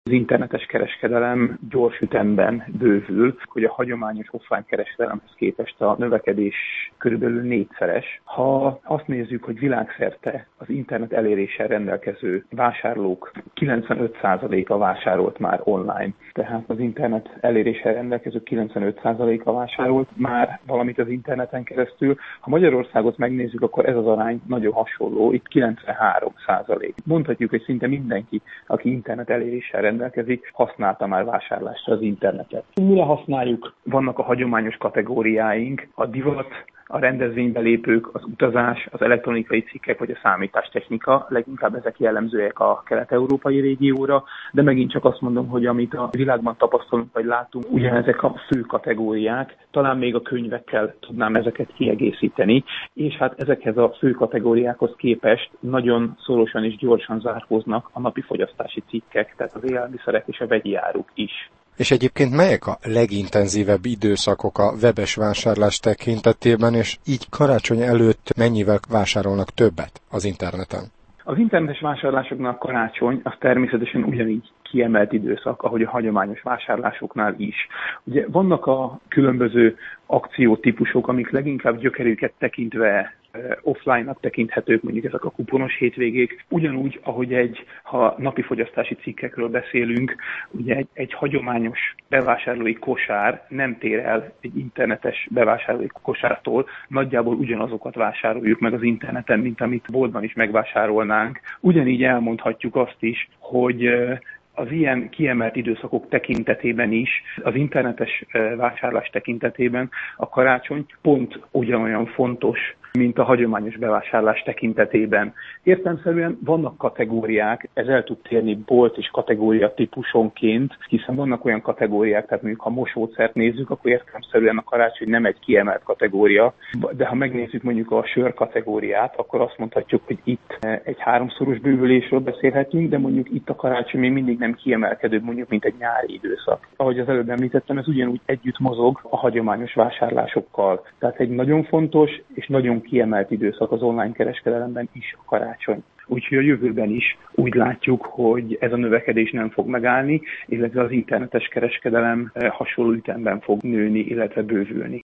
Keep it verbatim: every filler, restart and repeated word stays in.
Az internetes kereskedelem gyors ütemben bővül, hogy a hagyományos offline kereskedelemhez képest a növekedés körülbelül négyszeres. Ha azt nézzük, hogy világszerte az internet eléréssel rendelkező vásárlók kilencvenöt százaléka vásárolt már online, tehát az internet eléréssel rendelkező kilencvenöt százaléka vásárolt már valamit az interneten keresztül. Ha Magyarországot megnézzük, akkor ez az arány nagyon hasonló, itt kilencvenhárom százalék. Mondhatjuk, hogy szinte mindenki, aki internet eléréssel rendelkezik, használta már vásárlásra az internetet. Mire használjuk? Vannak a hagyományos kategóriáink, a divat, a rendezvénybelépők, az utazás, az elektronikai cikkek vagy a számítástechnika, leginkább ezek jellemzőek a kelet-európai régióra, de megint csak azt mondom, hogy amit a világban tapasztalunk vagy látunk, ugyanezek a fő kategóriák, talán még a könyvekkel tudnám ezeket kiegészíteni, és hát ezekhez a fő kategóriákhoz képest nagyon szorosan és gyorsan zárkóznak a napi fogyasztási cikkek, tehát az élelmiszerek és a vegyi áruk is. És egyébként melyek a legintenzívebb időszakok a webes vásárlás tekintetében, és így karácsony előtt mennyivel vásárolnak többet az interneten? Az internetes vásárlásoknál karácsony az természetesen ugyanígy kiemelt időszak, ahogy a hagyományos vásárlásoknál is. Ugye vannak a különböző akciótípusok, amik leginkább gyökerüket tekintve offline-nak tekinthetők, mondjuk ezek a kuponos hétvégék, ugyanúgy, ahogy egy, ha napi fogyasztási cikkekről beszélünk, ugye egy, egy hagyományos bevásárlói kosár nem tér el egy internetes bevásárlói kosártól, nagyjából ugyanazokat vásároljuk meg az interneten, mint amit boltban is megvásárolnánk. Ugyanígy elmondhatjuk azt is, hogy az ilyen kiemelt időszakok tekintetében is, az internetes vásárlás tekintetében a karácsony pont ugyanolyan fontos, mint a hagyományos bevásárlás tekintetében. Értelemszerűen vannak kategóriák, ez el tud térni bolt és kategória típusonként, hiszen vannak olyan kategóriák, tehát mondjuk ha mosószert nézzük, akkor értelemszerűen a karácsony nem egy kiemelt kategória, de ha megnézzük mondjuk a sör kategóriát, akkor azt mondhatjuk, hogy itt egy háromszoros bővülésről beszélhetünk, de mondjuk itt a karácsony még mindig nem kiemelkedőbb, mondjuk, mint egy nyári időszak. Ahogy az előbb említettem, ez ugyanúgy együtt mozog a hagyományos vásárlásokkal. Tehát egy nagyon fontos és nagyon kiemelt időszak az online kereskedelemben is a karácsony. Úgyhogy a jövőben is úgy látjuk, hogy ez a növekedés nem fog megállni, illetve az internetes kereskedelem hasonló ütemben fog nőni, illetve bővülni.